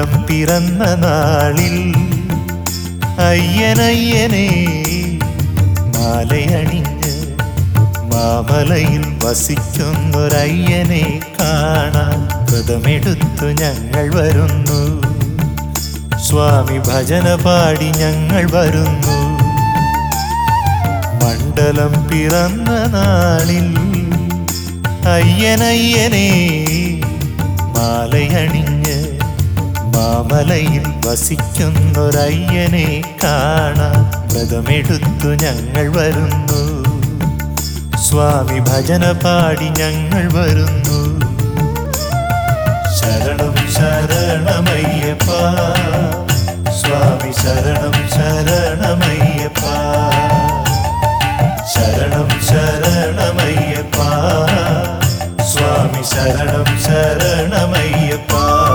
മണ്ഡലം പിറന്ന നാളിൽ അയ്യനയ്യനെ മാലയണിഞ്ഞ് മാമലയിൽ വസിക്കുന്നൊരയ്യനെ കാണാൻ വ്രതമെടുത്തു ഞങ്ങൾ വരുന്നു. സ്വാമി ഭജന പാടി ഞങ്ങൾ വരുന്നു. മണ്ഡലം പിറന്ന നാളിൽ അയ്യനയ്യനെ മാലയണിഞ്ഞ് മാമലയിൽ വസിക്കുന്നൊരയ്യനെ കാണാൻ വ്രതമെടുത്തു ഞങ്ങൾ വരുന്നു. സ്വാമി ഭജന പാടി ഞങ്ങൾ വരുന്നു. ശരണം ശരണമയ്യപ്പ സ്വാമി ശരണം ശരണമയ്യപ്പ ശരണം ശരണമയ്യപ്പ സ്വാമി ശരണം ശരണമയ്യപ്പ.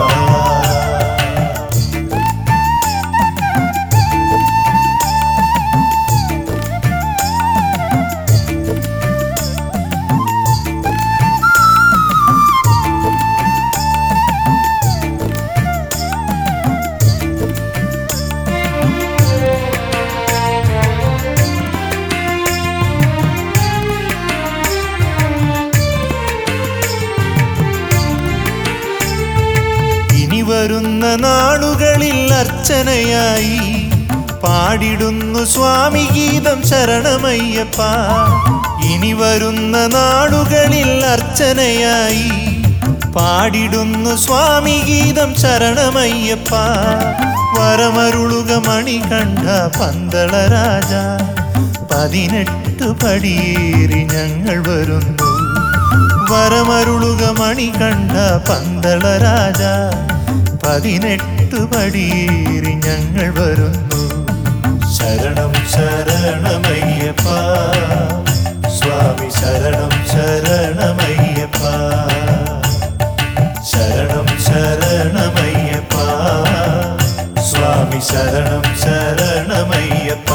വരുന്ന നാളുകളിൽ അർച്ചനയായി പാടിടുന്നു സ്വാമി ഗീതം ശരണമയ്യപ്പ. ഇനി വരുന്ന നാളുകളിൽ അർച്ചനയായി പാടിടുന്നു സ്വാമി ഗീതം ശരണമയ്യപ്പ. വരമരുളുക മണികണ്ഠ പന്തള രാജ 18 പടിയേറി ഞങ്ങൾ വരുന്നു. വരമരുളുക മണികണ്ഠ പന്തള രാജ 18 പടിയേറി ഞങ്ങൾ വരുന്നു. ശരണം ശരണമയ്യപ്പ സ്വാമി ശരണം ശരണമയ്യപ്പ ശരണം ശരണമയ്യപ്പ സ്വാമി ശരണം ശരണമയ്യപ്പ.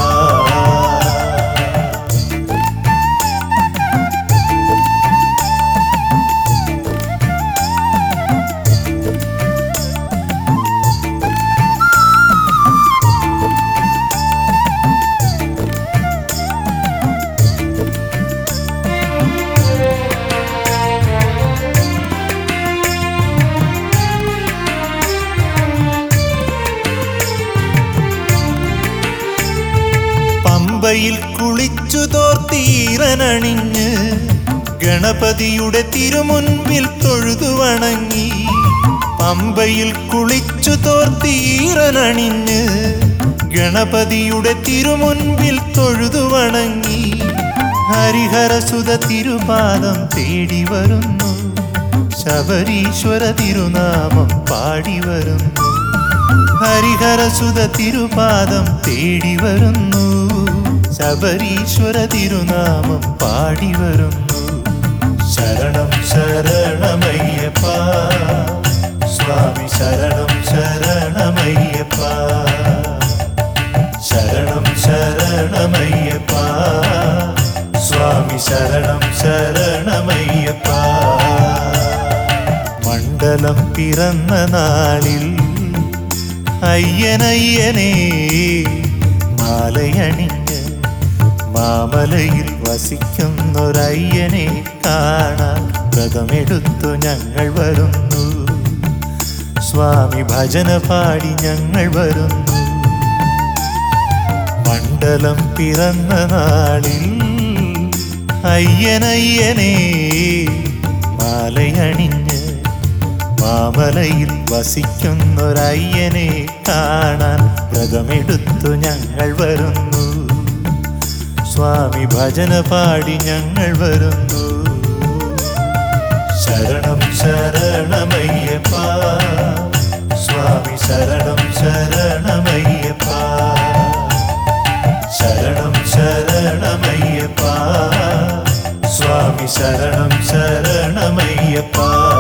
പമ്പയിൽ കുളിച്ചു തോർത്തീരനണിഞ്ഞ് ഗണപതിയുടെ തിരുമുൻപിൽ തൊഴുതു വണങ്ങി. പമ്പയിൽ കുളിച്ചു തോർത്തീരനണിഞ്ഞ് ഗണപതിയുടെ തിരുമുൻപിൽ തൊഴുതു വണങ്ങി. ഹരിഹരസുത തിരുപാദം തേടി വരുന്നു. ശബരീശ്വര തിരുനാമം പാടി വരുന്നു. ഹരിഹരസുത തിരുപാദം തേടി വരുന്നു. ശബരീശ്വര തിരുനാമം പാടി വരുന്നു. ശരണം ശരണമയ്യപ്പ സ്വാമി ശരണം ശരണമയ്യപ്പ ശരണം ശരണമയ്യപ്പ സ്വാമി ശരണം ശരണമയ്യപ്പ. മണ്ഡലം പിറന്ന നാളിൽ അയ്യനയ്യനെ മാലയണിഞ്ഞ് മാമലയിൽ വസിക്കുന്നൊരയ്യനെ കാണാൻ വ്രതമെടുത്തു ഞങ്ങൾ വരുന്നു. സ്വാമി ഭജന പാടി ഞങ്ങൾ വരുന്നു. മണ്ഡലം പിറന്ന നാളിൽ അയ്യനയ്യനെ മാലയണിഞ്ഞ് മാമലയിൽ വസിക്കുന്നൊരയ്യനെ കാണാൻ വ്രതമെടുത്തു ഞങ്ങൾ വരുന്നു. സ്വാമി ഭജന പാടി ഞങ്ങൾ വരുന്നു. ശരണം ശരണമയ്യപ്പ സ്വാമി ശരണം ശരണമയ്യപ്പ ശരണം ശരണമയ്യപ്പ സ്വാമി ശരണം ശരണമയ്യപ്പ.